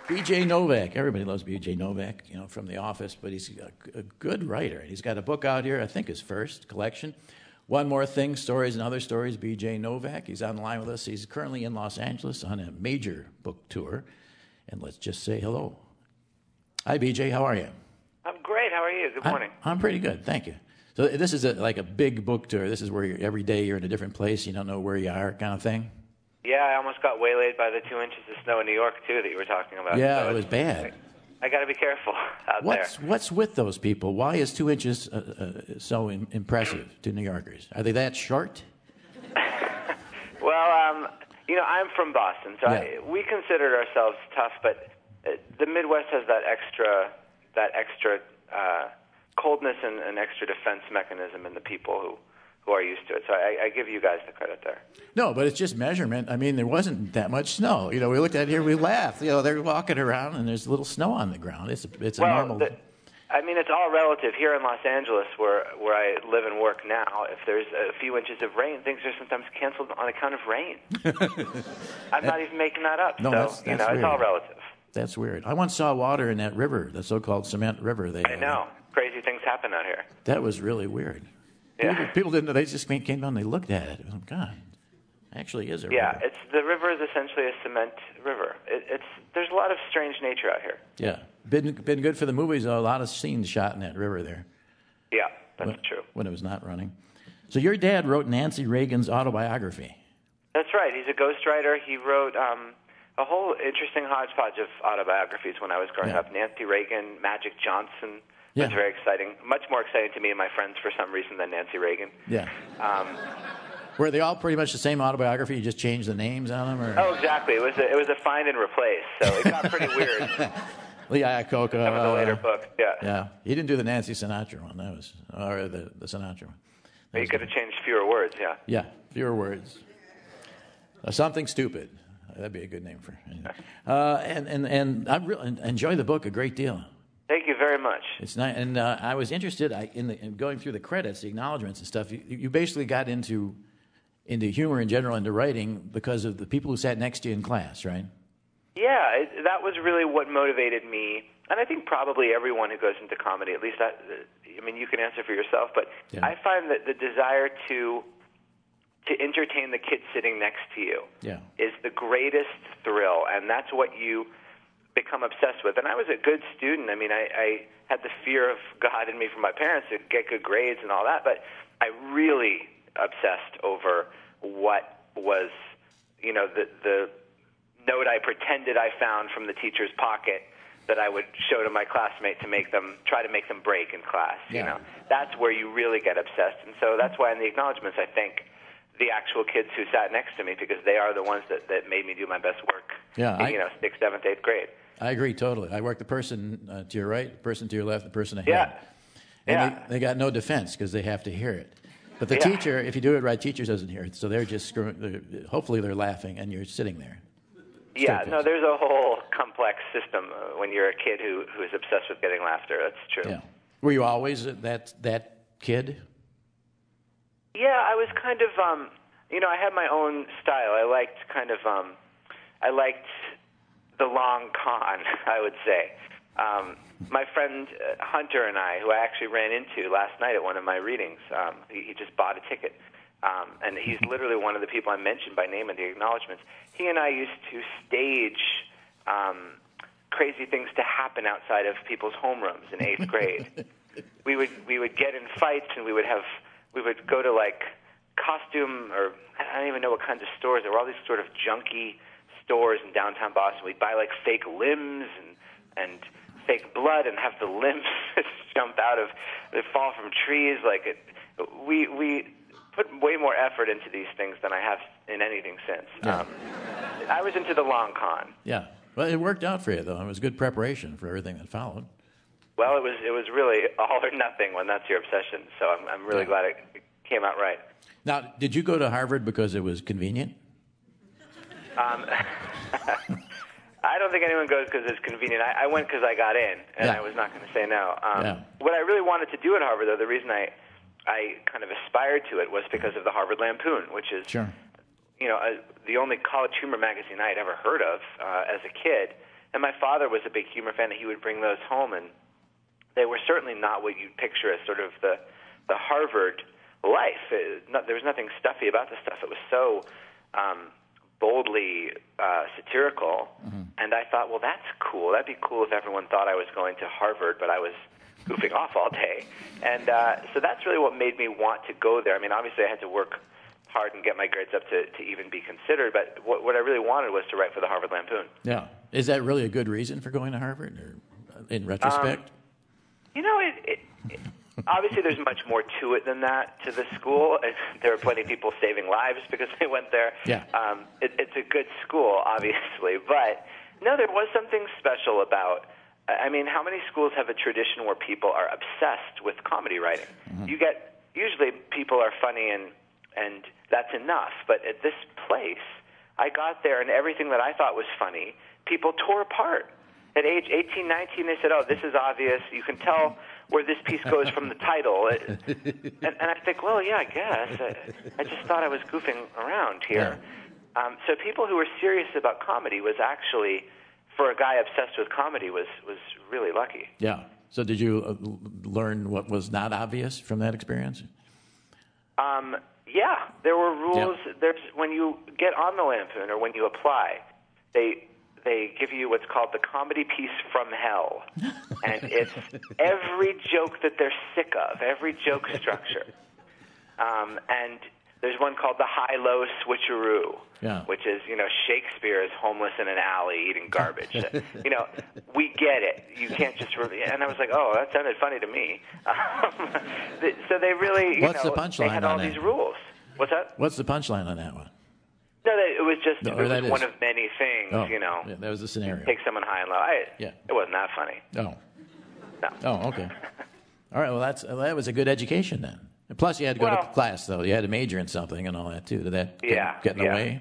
B.J. Novak. Everybody loves B.J. Novak, from The Office, but he's a good writer. He's got a book out here, I think his first collection. One More Thing, Stories and Other Stories, B.J. Novak. He's on the line with us. He's currently in Los Angeles on a major book tour. And let's just say hello. Hi, B.J. How are you? I'm great. How are you? Good morning. I'm pretty good. Thank you. So this is like a big book tour. This is where every day you're in a different place. You don't know where you are kind of thing. Yeah, I almost got waylaid by the 2 inches of snow in New York, too, that you were talking about. Yeah, so it was bad. I got to be careful out there. What's with those people? Why is 2 inches so impressive to New Yorkers? Are they that short? Well, I'm from Boston, so we considered ourselves tough, but the Midwest has that extra coldness and an extra defense mechanism in the people who are used to it. So I give you guys the credit there. No, but it's just measurement. I mean, there wasn't that much snow. We looked at it here, we laughed. They're walking around, and there's a little snow on the ground. It's a normal... it's all relative. Here in Los Angeles, where I live and work now, if there's a few inches of rain, things are sometimes canceled on account of rain. I'm not even making that up. No, that's weird. It's all relative. That's weird. I once saw water in that river, the so-called cement river. I know. Crazy things happen out here. That was really weird. Yeah. People didn't know. They just came down and they looked at it. Oh, God, it actually is a river. Yeah, the river is essentially a cement river. There's a lot of strange nature out here. Yeah. Been good for the movies, though. A lot of scenes shot in that river there. Yeah, that's true. When it was not running. So your dad wrote Nancy Reagan's autobiography. That's right. He's a ghostwriter. He wrote a whole interesting hodgepodge of autobiographies when I was growing up. Nancy Reagan, Magic Johnson. Yeah. It's very exciting. Much more exciting to me and my friends for some reason than Nancy Reagan. Yeah. Were they all pretty much the same autobiography? You just changed the names on them? Or? Oh, exactly. It was a find and replace, so it got pretty weird. Lee Iacocca. Some of the later books, yeah. Yeah. He didn't do the Nancy Sinatra one. That was, or the Sinatra one. You could have changed fewer words, yeah. Yeah, fewer words. Something stupid. That'd be a good name for it. And I really enjoy the book a great deal. Thank you very much. It's nice, and I was interested in going through the credits, the acknowledgments and stuff. You basically got into humor in general, into writing, because of the people who sat next to you in class, right? Yeah, that was really what motivated me, and I think probably everyone who goes into comedy, at least you can answer for yourself, but I find that the desire to entertain the kid sitting next to you is the greatest thrill, and that's what you become obsessed with. And I was a good student. I mean, I had the fear of God in me from my parents to get good grades and all that, but I really obsessed over what was, the note I pretended I found from the teacher's pocket that I would show to my classmate to try to make them break in class. That's where you really get obsessed. And so that's why in the acknowledgments I thank the actual kids who sat next to me, because they are the ones that made me do my best work in 6th, 7th, 8th grade. I agree totally. I work the person to your right, the person to your left, the person ahead. And they got no defense because they have to hear it. But the teacher, if you do it right, teacher doesn't hear it. So they're just screwing. Hopefully they're laughing and you're sitting there. Yeah, no, there's a whole complex system when you're a kid who is obsessed with getting laughter. That's true. Yeah. Were you always that kid? Yeah, I was kind of, I had my own style. I liked the long con, I would say. My friend Hunter and I, who I actually ran into last night at one of my readings, he just bought a ticket, and he's literally one of the people I mentioned by name in the acknowledgments. He and I used to stage crazy things to happen outside of people's homerooms in 8th grade. We would get in fights, and we would go to like costume, or I don't even know what kinds of stores. There were all these sort of junky stores in downtown Boston. We'd buy like fake limbs and fake blood and have the limbs jump out of, they fall from trees. We put way more effort into these things than I have in anything since. Yeah. I was into the long con. Yeah. Well, it worked out for you, though. It was good preparation for everything that followed. Well, it was really all or nothing when that's your obsession. So I'm really glad it came out right. Now, did you go to Harvard because it was convenient? I don't think anyone goes because it's convenient. I went because I got in, and I was not going to say no. What I really wanted to do at Harvard, though, the reason I kind of aspired to it was because of the Harvard Lampoon, which is the only college humor magazine I had ever heard of as a kid. And my father was a big humor fan, and he would bring those home, and they were certainly not what you'd picture as sort of the Harvard life. There was nothing stuffy about the stuff. It was so boldly satirical, and I thought, well, that's cool. That'd be cool if everyone thought I was going to Harvard, but I was goofing off all day. And so that's really what made me want to go there. I mean, obviously I had to work hard and get my grades up to even be considered, but what I really wanted was to write for the Harvard Lampoon. Yeah. Is that really a good reason for going to Harvard, or in retrospect? You know, obviously there's much more to it than that, to the school. There are plenty of people saving lives because they went there. Yeah. It's a good school, obviously, but no, there was something special about, I mean, how many schools have a tradition where people are obsessed with comedy writing? Usually people are funny and that's enough, but at this place, I got there and everything that I thought was funny, people tore apart. At age 18, 19, they said, oh, this is obvious. You can tell where this piece goes from the title. And I think, well, yeah, I guess. I just thought I was goofing around here. Yeah. So people who were serious about comedy was actually, for a guy obsessed with comedy, was really lucky. Yeah. So did you learn what was not obvious from that experience? Yeah. There were rules. Yeah. There's, when you get on the Lampoon or when you apply, they give you what's called the comedy piece from hell. And it's every joke that they're sick of, every joke structure. And there's one called the high-low switcheroo, which is, Shakespeare is homeless in an alley eating garbage. We get it. You can't just... And I was like, oh, that sounded funny to me. So they really, What's the punchline they had all these rules. What's that? What's the punchline on that one? No, it was just it was one of many things, Yeah, that was the scenario. Take someone high and low. It wasn't that funny. No. Oh, okay. All right, well, that was a good education then. And plus, you had to go to class, though. You had to major in something and all that, too. Did that get in the way?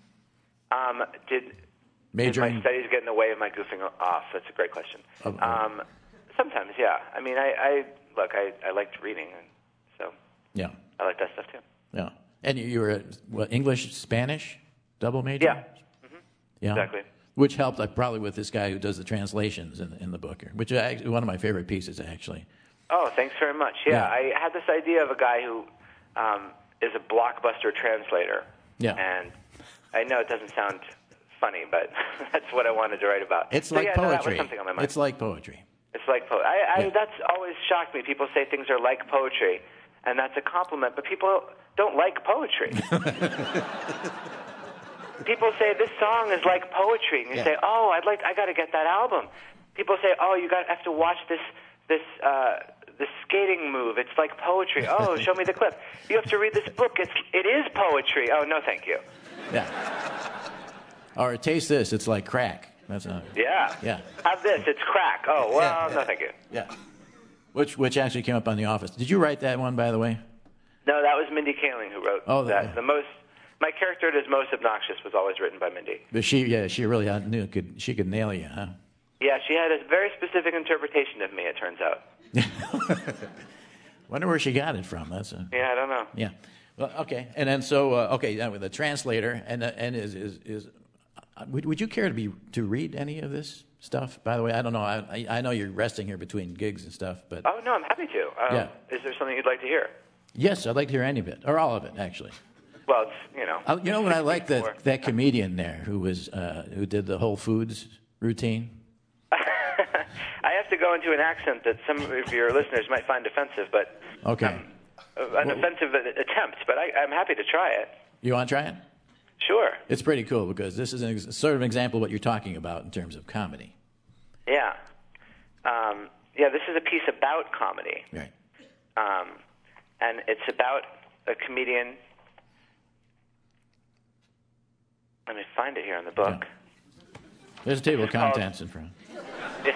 Did my studies get in the way of my goofing off? That's a great question. Sometimes, yeah. I mean, I liked reading, and so I like that stuff, too. Yeah. And you were English, Spanish, double major? Yeah. Yeah. Exactly. Which helped probably with this guy who does the translations in the book, which is one of my favorite pieces, actually. Oh, thanks very much. Yeah, I had this idea of a guy who is a blockbuster translator. Yeah. And I know it doesn't sound funny, but that's what I wanted to write about. It's like poetry. That was something on my mind. It's like poetry. It's like poetry. That's always shocked me. People say things are like poetry, and that's a compliment, but people don't like poetry. People say this song is like poetry, and you say, "Oh, I got to get that album." People say, "Oh, you have to watch this skating move. It's like poetry." "Oh, show me the clip." "You have to read this book. It is poetry." "Oh, no, thank you." Yeah. Or taste this. It's like crack. That's not. Yeah. Yeah. Have this. It's crack. Oh, well, no, thank you. Yeah. Which actually came up on The Office. Did you write that one, by the way? No, that was Mindy Kaling who wrote that. My character that is most obnoxious was always written by Mindy. But she really knew she could nail you, huh? Yeah, she had a very specific interpretation of me, it turns out. Wonder where she got it from. Yeah, I don't know. Yeah. Well, okay. And then with the translator is would you care to read any of this stuff? By the way, I don't know. I know you're resting here between gigs and stuff, but oh no, I'm happy to. Is there something you'd like to hear? Yes, I'd like to hear any of it, or all of it, actually. Well, it's, you know what I like that comedian there who did the Whole Foods routine. I have to go into an accent that some of your listeners might find offensive, but an offensive attempt. But I'm happy to try it. You want to try it? Sure. It's pretty cool because this is sort of an example of what you're talking about in terms of comedy. Yeah. This is a piece about comedy. Right. And it's about a comedian. Let me find it here in the book. Yeah. There's a table of contents in front. It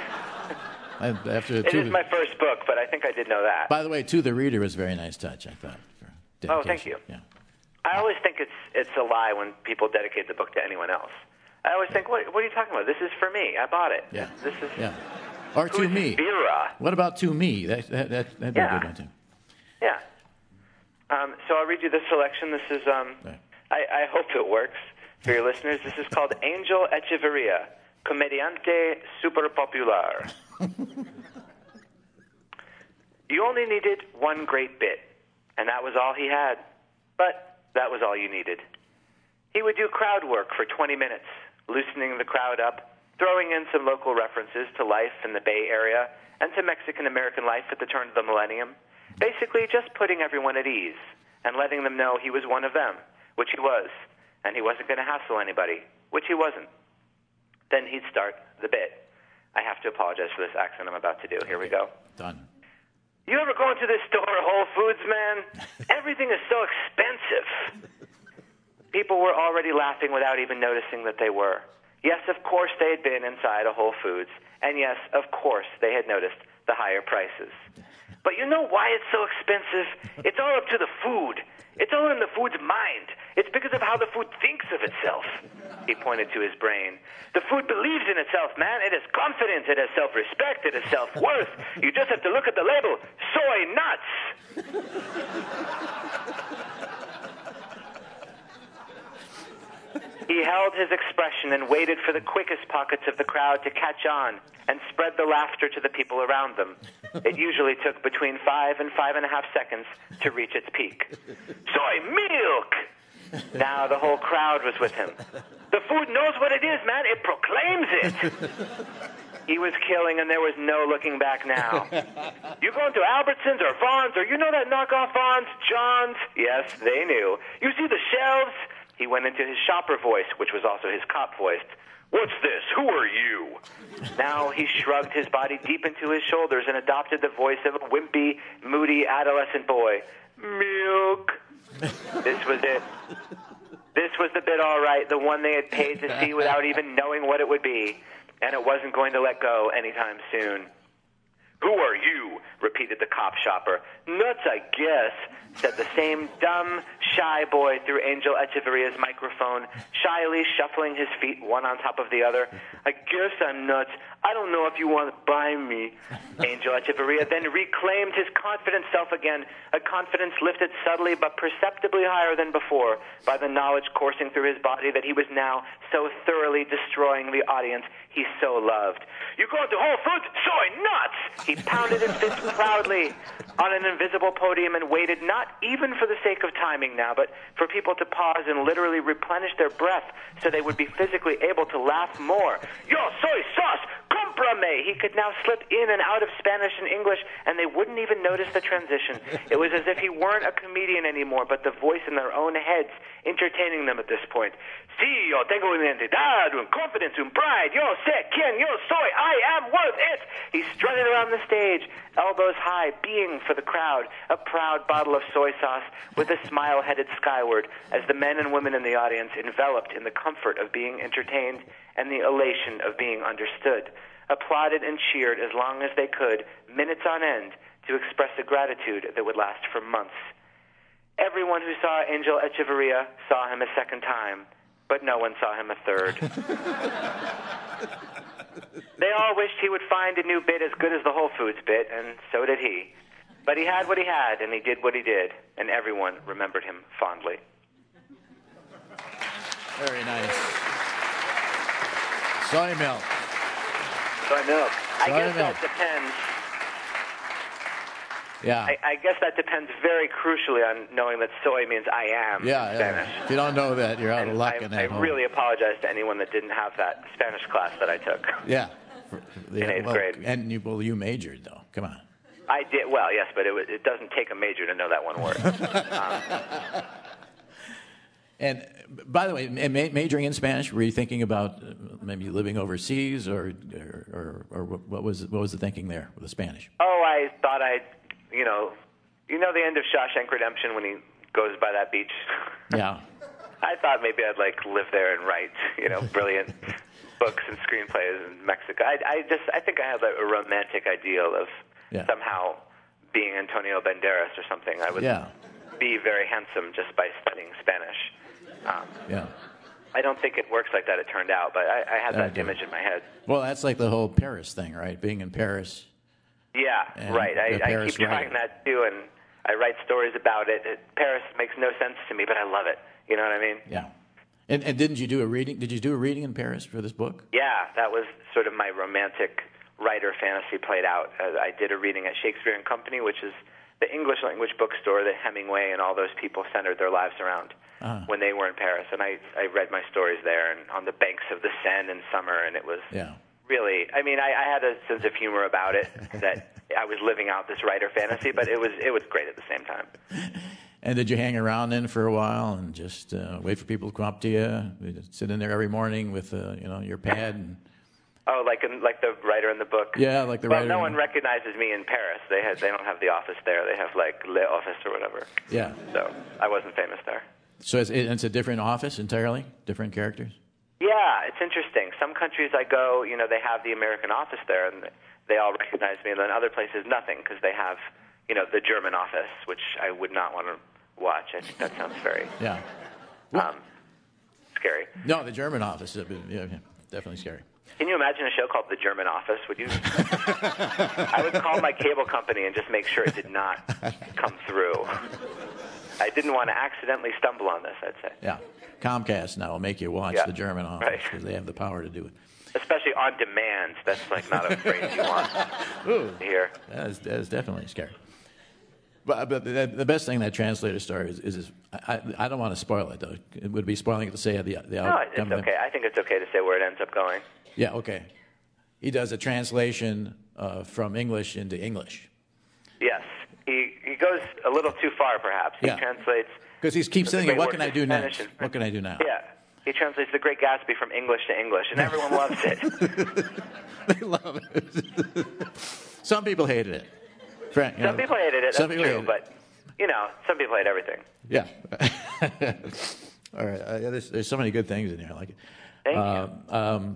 is my first book, but I think I did know that. By the way, To the Reader was a very nice touch, I thought. Oh, thank you. Yeah. I always think it's a lie when people dedicate the book to anyone else. I always think, what are you talking about? This is for me. I bought it. Yeah. This is or to me. Vera? What about to me? That'd be a good one too. Yeah. So I'll read you this selection. This is I hope it works for your listeners. This is called Angel Echeverria comediante super popular. You only needed one great bit, and that was all he had. But that was all you needed. He would do crowd work for 20 minutes, loosening the crowd up, throwing in some local references to life in the Bay Area and to Mexican-American life at the turn of the millennium, basically just putting everyone at ease and letting them know he was one of them, which he was, and he wasn't going to hassle anybody, which he wasn't. Then he'd start the bit. I have to apologize for this accent I'm about to do. Here we go. Done. You ever go into this store, Whole Foods, man? Everything is so expensive. People were already laughing without even noticing that they were. Yes, of course they had been inside a Whole Foods. And yes, of course they had noticed the higher prices. But you know why it's so expensive? It's all up to the food. It's all in the food's mind. It's because of how the food thinks of itself. He pointed to his brain. The food believes in itself, man. It has confidence. It has self-respect. It has self-worth. You just have to look at the label. Soy nuts. He held his expression and waited for the quickest pockets of the crowd to catch on and spread the laughter to the people around them. It usually took between 5 and 5.5 seconds to reach its peak. Soy milk! Now the whole crowd was with him. The food knows what it is, man. It proclaims it. He was killing, and there was no looking back now. You going to Albertsons or Vons, or you know that knockoff Vons, John's? Yes, they knew. You see the shelves? He went into his shopper voice, which was also his cop voice. What's this? Who are you? Now he shrugged his body deep into his shoulders and adopted the voice of a wimpy, moody adolescent boy. Milk. This was it. This was the bit, all right, the one they had paid to see without even knowing what it would be, and it wasn't going to let go anytime soon. Who are you? Repeated the cop shopper. Nuts, I guess, said the same dumb, shy boy through Angel Echeveria's microphone, shyly shuffling his feet one on top of the other. I guess I'm nuts. I don't know if you want to buy me. Angel Echeverria then reclaimed his confident self again, a confidence lifted subtly but perceptibly higher than before by the knowledge coursing through his body that he was now so thoroughly destroying the audience he so loved. You going to Whole Foods? Soy nuts! He pounded his fist proudly on an invisible podium and waited not even for the sake of timing now, but for people to pause and literally replenish their breath so they would be physically able to laugh more. Yo, soy sauce! Comprame! He could now slip in and out of Spanish and English, and they wouldn't even notice the transition. It was as if he weren't a comedian anymore, but the voice in their own heads entertaining them at this point. Sí, yo tengo una identidad, un confidence, un pride. Yo sé quién yo soy. I am worth it. He strutted around the stage, elbows high, being for the crowd, a proud bottle of soy sauce with a smile headed skyward as the men and women in the audience enveloped in the comfort of being entertained and the elation of being understood, applauded and cheered as long as they could, minutes on end, to express a gratitude that would last for months. Everyone who saw Angel Echeverria saw him a second time, but no one saw him a third. They all wished he would find a new bit as good as the Whole Foods bit, and so did he. But he had what he had, and he did what he did, and everyone remembered him fondly. Very nice. Soy milk. Soy milk. I Soy guess milk. that depends. Yeah. I guess that depends very crucially on knowing that soy means I am in Spanish. If you don't know that, you're out of luck in that. I really apologize to anyone that didn't have that Spanish class that I took. Yeah. In eighth grade. And you majored, though. Come on. I did, well, yes, but it doesn't take a major to know that one word. And by the way, majoring in Spanish, were you thinking about maybe living overseas, or what was the thinking there with the Spanish? Oh, I thought you know the end of Shawshank Redemption when he goes by that beach? Yeah. I thought maybe I'd live there and write, brilliant books and screenplays in Mexico. I think I have a romantic ideal of somehow being Antonio Banderas or something. I would be very handsome just by studying Spanish. I don't think it works like that. It turned out, but I had that image in my head. Well, that's like the whole Paris thing, right? Being in Paris. Yeah, right. I keep trying that too, and I write stories about it. Paris makes no sense to me, but I love it. You know what I mean? Yeah. And didn't you do a reading? Did you do a reading in Paris for this book? Yeah, that was sort of my romantic writer fantasy played out. I did a reading at Shakespeare and Company, which is the English language bookstore that Hemingway and all those people centered their lives around when they were in Paris. And I read my stories there and on the banks of the Seine in summer, and it was really, I mean, I had a sense of humor about it that I was living out this writer fantasy, but it was great at the same time. And did you hang around then for a while and just wait for people to come up to you? You'd sit in there every morning with your pad and... Oh, like the writer in the book? Yeah, like the writer. Well, no one recognizes me in Paris. They don't have the office there. They have like Le Office or whatever. Yeah. So I wasn't famous there. So it's a different office entirely? Different characters? Yeah, it's interesting. Some countries I go, they have the American office there, and they all recognize me. And then other places, nothing, because they have, the German office, which I would not want to watch. I think that sounds very scary. No, the German office is definitely scary. Can you imagine a show called The German Office? Would you? I would call my cable company and just make sure it did not come through. I didn't want to accidentally stumble on this, I'd say. Yeah. Comcast now will make you watch The German Office because they have the power to do it. Especially on demand. That's like not a phrase you want to hear. That is definitely scary. But the best thing that translator story is I don't want to spoil it, though. It would be spoiling it to say the outcome. No, it's okay. I think it's okay to say where it ends up going. Yeah, okay. He does a translation from English into English. Yes. He goes a little too far, perhaps. He translates... Because he keeps saying, what can I do next? What can I do now? Yeah. He translates The Great Gatsby from English to English, and everyone loves it. They love it. Some people hated it. Some people hated it, that's true, but, some people hate everything. Yeah. All right. There's so many good things in here. I like it. Thank you.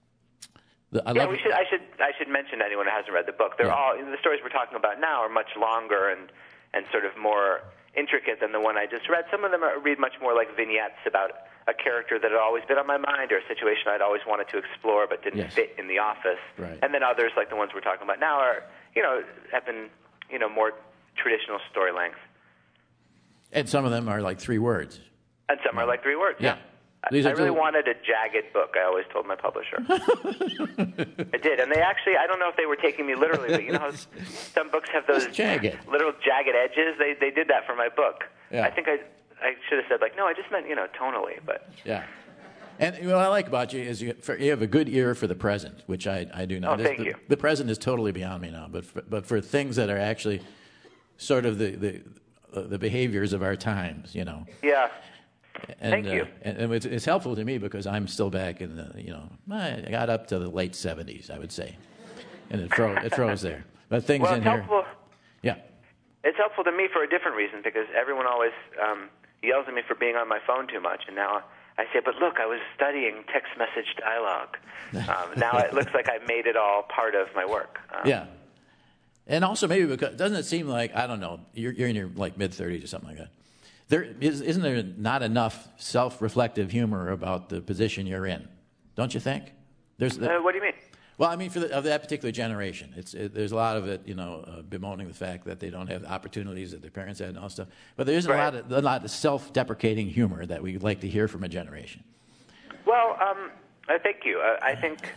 I should mention to anyone who hasn't read the book. They're all the stories we're talking about now are much longer and sort of more intricate than the one I just read. Some of them read much more like vignettes about a character that had always been on my mind or a situation I'd always wanted to explore but didn't fit in the office. Right. And then others, like the ones we're talking about now, are have been more traditional story length. And some of them are like 3 words. And some are like 3 words. Yeah. I really wanted a jagged book, I always told my publisher. I did. And they actually, I don't know if they were taking me literally, but how some books have those little jagged edges? They did that for my book. Yeah. I think I should have said, no, I just meant, tonally. But yeah. And what I like about you is you have a good ear for the present, which I do not. Oh, thank you. The present is totally beyond me now, but for things that are actually sort of the behaviors of our times, Yeah. And, thank you. And it's helpful to me because I'm still back in I got up to the late 70s, I would say, and it froze there. But things in here. Helpful. Yeah. It's helpful to me for a different reason because everyone always yells at me for being on my phone too much, and now I say, but look, I was studying text message dialogue. Now it looks like I made it all part of my work. Yeah. And also maybe because, doesn't it seem like, I don't know, you're in your mid-30s or something like that. Isn't there not enough self-reflective humor about the position you're in? Don't you think? What do you mean? Well, I mean, of that particular generation, there's a lot of it, bemoaning the fact that they don't have the opportunities that their parents had and all stuff. But there is a lot of self-deprecating humor that we'd like to hear from a generation. Well, thank you. I think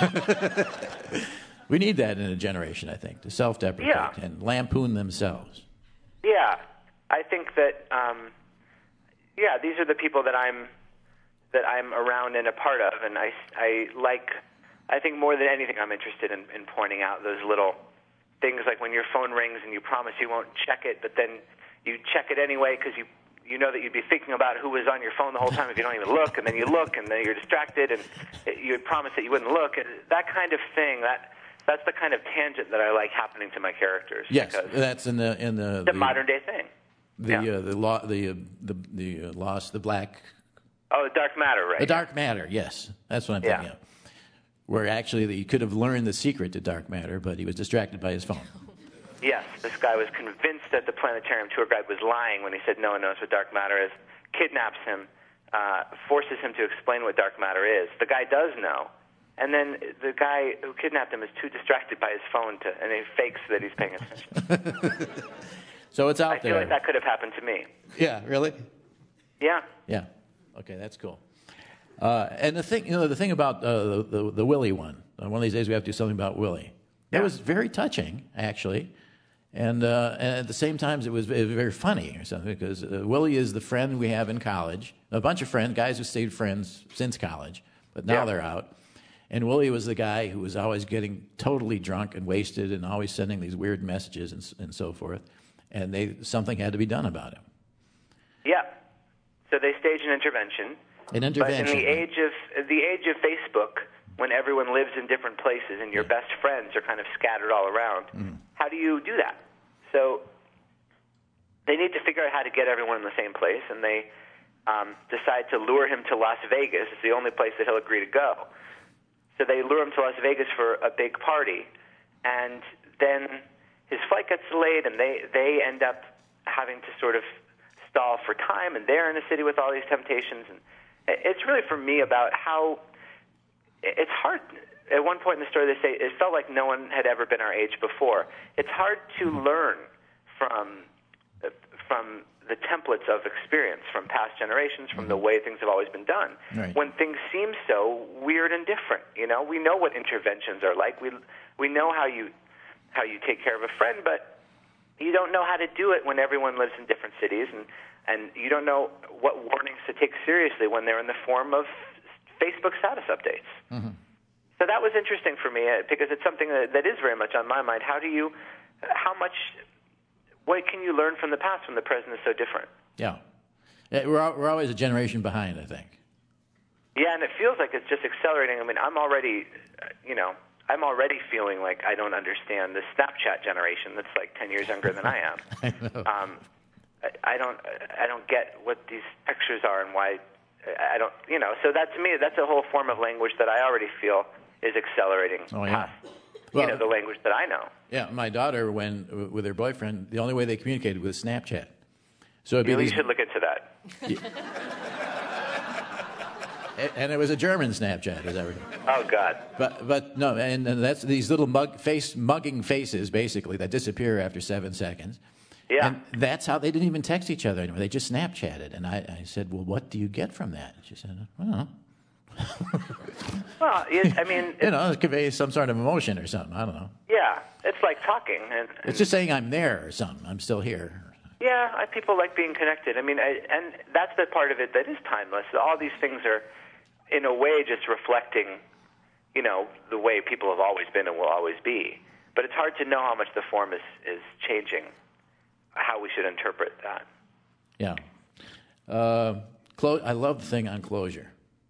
we need that in a generation. I think to self-deprecate and lampoon themselves. Yeah, I think that. These are the people that I'm around and a part of, and I think more than anything, I'm interested in pointing out those little things like when your phone rings and you promise you won't check it, but then you check it anyway because you know that you'd be thinking about who was on your phone the whole time if you don't even look, and then you look, and then you're distracted, and you had promised that you wouldn't look. And that kind of thing, that's the kind of tangent that I like happening to my characters. Yes, that's in the modern day thing. The black. Oh, the dark matter, right? The dark matter, yes, that's what I'm thinking of. Where actually he could have learned the secret to dark matter, but he was distracted by his phone. Yes, this guy was convinced that the planetarium tour guide was lying when he said no one knows what dark matter is, kidnaps him, forces him to explain what dark matter is. The guy does know, and then the guy who kidnapped him is too distracted by his phone, and he fakes that he's paying attention. So it's out there. I feel like that could have happened to me. Yeah, really? Yeah. Yeah. Okay, that's cool. And the thing about the Willie one. One of these days we have to do something about Willie. That was very touching, actually. And at the same time, it was very funny or something, because Willie is the friend we have in college, a bunch of friends, guys who stayed friends since college, but now they're out. And Willie was the guy who was always getting totally drunk and wasted and always sending these weird messages and so forth. And something had to be done about him. Yeah. So they staged an intervention. An intervention. But in the age of Facebook, when everyone lives in different places and your best friends are kind of scattered all around, how do you do that? So they need to figure out how to get everyone in the same place, and they decide to lure him to Las Vegas. It's the only place that he'll agree to go. So they lure him to Las Vegas for a big party, and then his flight gets delayed, and they end up having to sort of stall for time, and they're in a city with all these temptations. And it's really, for me, about how it's hard. At one point in the story, they say it felt like no one had ever been our age before. It's hard to learn from the templates of experience from past generations, from the way things have always been done. Right. When things seem so weird and different, we know what interventions are like. We know how you take care of a friend, but you don't know how to do it when everyone lives in different cities, and you don't know what warnings to take seriously when they're in the form of Facebook status updates. Mm-hmm. So that was interesting for me, because it's something that is very much on my mind. What can you learn from the past when the present is so different? Yeah. We're always a generation behind, I think. Yeah, and it feels like it's just accelerating. I mean, I'm already feeling like I don't understand the Snapchat generation that's like 10 years younger than I am. I know. I don't get what these pictures are and why I don't, so that, to me, that's a whole form of language that I already feel is accelerating past, the language that I know. Yeah, my daughter, with her boyfriend, the only way they communicated was Snapchat. So you should look into that. And it was a German Snapchat, as I recall. Oh, God. But no, and that's these little mugging faces, basically, that disappear after 7 seconds. Yeah. And that's how they didn't even text each other anymore. They just Snapchatted. And I said, well, what do you get from that? She said, I don't know. Well, I mean... it conveys some sort of emotion or something. I don't know. Yeah, it's like talking. And it's just saying I'm there or something. I'm still here. Yeah, people like being connected. I mean, and that's the part of it that is timeless. All these things are, in a way, just reflecting, the way people have always been and will always be. But it's hard to know how much the form is changing, how we should interpret that. Yeah. I love the thing on closure.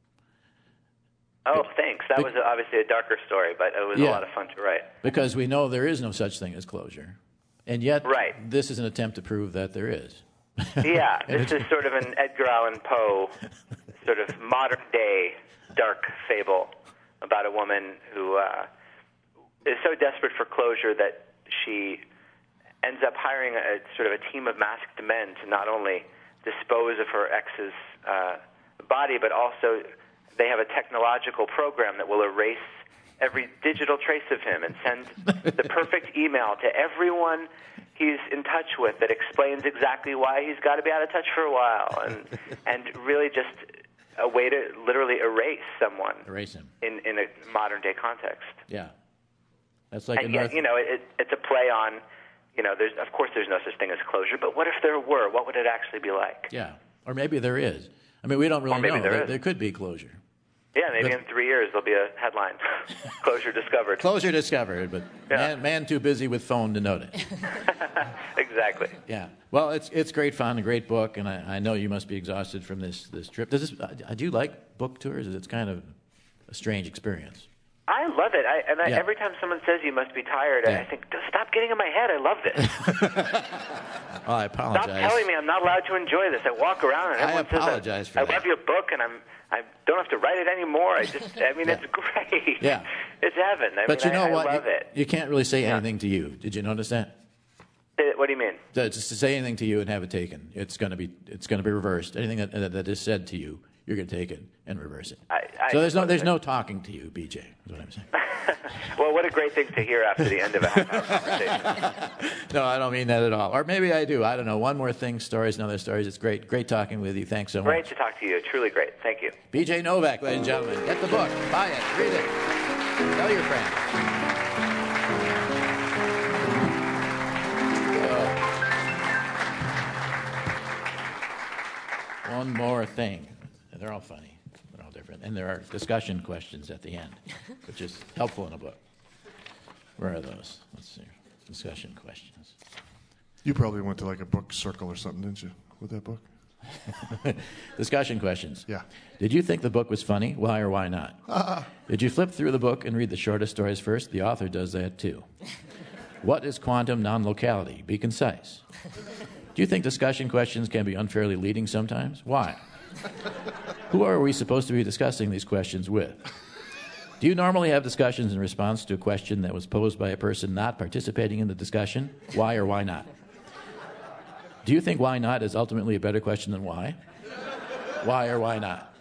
Oh, thanks. That was obviously a darker story, but it was a lot of fun to write. Because we know there is no such thing as closure. And yet, this is an attempt to prove that there is. Yeah, this is sort of an Edgar Allan Poe, sort of modern-day dark fable about a woman who is so desperate for closure that she ends up hiring a team of masked men to not only dispose of her ex's body, but also they have a technological program that will erase every digital trace of him and send the perfect email to everyone he's in touch with that explains exactly why he's got to be out of touch for a while, and really just a way to literally erase someone. Erase him. In a modern-day context. Yeah. That's like it's a play on, of course there's no such thing as closure, but what if there were? What would it actually be like? Yeah. Or maybe there is. I mean, we don't really know. There could be closure. Yeah, maybe in 3 years there'll be a headline, Closure Discovered. Closure Discovered, but man too busy with phone to note it. Exactly. Yeah. Well, it's great fun, a great book, and I know you must be exhausted from this trip. Do you like book tours? It's kind of a strange experience. I love it. Every time someone says you must be tired, I think, stop getting in my head. I love this. Oh, I apologize. Stop telling me I'm not allowed to enjoy this. I walk around and everyone apologize says, for that. I love your book, and I don't have to write it anymore. It's great. Yeah. It's heaven. But you know what? I love it. You can't really say anything to you. Did you notice that? What do you mean? Just to say anything to you and have it taken, it's going to be reversed. Anything that is said to you, you're going to take it and reverse it. So there's no talking to you, BJ, is what I'm saying. Well, what a great thing to hear after the end of a half-hour conversation. No, I don't mean that at all. Or maybe I do. I don't know. One more thing, stories and other stories. It's great talking with you. Thanks so much. Great to talk to you. Truly great. Thank you. BJ Novak, ladies and gentlemen. Get the book. Buy it. Read it. Tell your friends. One more thing. They're all funny. They're all different. And there are discussion questions at the end, which is helpful in a book. Where are those? Let's see. Discussion questions. You probably went to like a book circle or something, didn't you, with that book? Discussion questions. Yeah. Did you think the book was funny? Why or why not? Did you flip through the book and read the shortest stories first? The author does that too. What is quantum non-locality? Be concise. Do you think discussion questions can be unfairly leading sometimes? Why? Who are we supposed to be discussing these questions with? Do you normally have discussions in response to a question that was posed by a person not participating in the discussion? Why or why not? Do you think why not is ultimately a better question than why? Why or why not?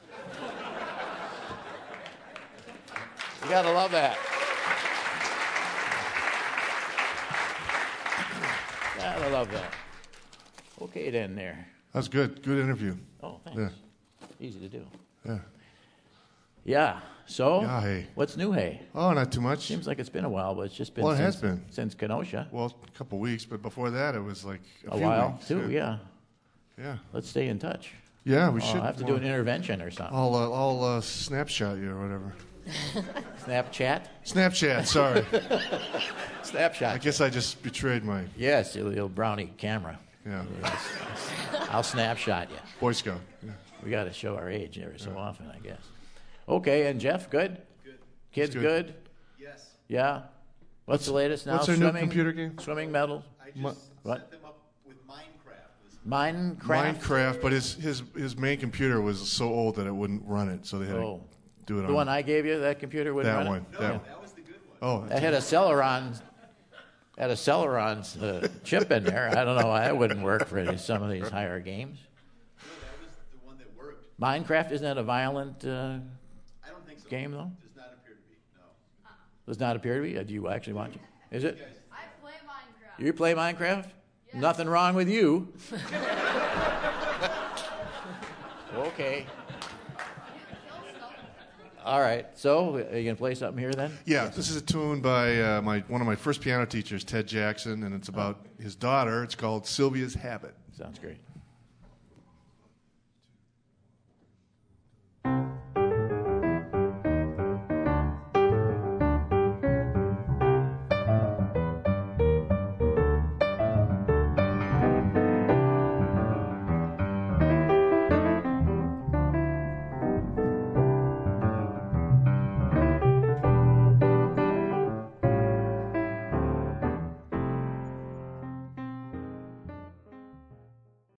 You gotta love that. Gotta love that. Okay then there. That's good. Good interview. Oh, thanks. Yeah. Easy to do. Yeah. Yeah. So, Yeah, hey. What's new, hey? Oh, not too much. Seems like it's been a while, but it's just been Well, it has been. Since Kenosha. Well, a couple weeks, but before that, it was like a few while, weeks. too, yeah. Yeah. Let's stay in touch. Yeah, we should. I'll have to do an intervention or something. I'll snapshot you or whatever. Snapchat? Snapchat, sorry. Snapshot. I guess I just betrayed my... Yes, your little brownie camera. Yeah. Yes. I'll snapshot you. Boy Scout. Yeah. We got to show our age every so often, I guess. Okay, and Jeff, good? Good. Kids good? Yes. Yeah? What's the latest now? What's their new computer game? Swimming medals? I just What? set them up with Minecraft. Minecraft? But his main computer was so old that it wouldn't run it, so they had to do it on the one I gave you, that computer wouldn't that run one. it? That was the good one. Oh, That had a Celeron chip in there. I don't know why that wouldn't work for some of these higher games. No, that was the one that worked. Minecraft, isn't that a violent I don't think so. game, though? Does not appear to be. No. Does not appear to be? Do you actually watch it? Is it? I play Minecraft. You play Minecraft? Yes. Nothing wrong with you. Okay. All right. So, are you going to play something here then? yeah. This is a tune by one of my first piano teachers, Ted Jackson, and it's about his daughter. It's called Sylvia's Habit. Sounds great.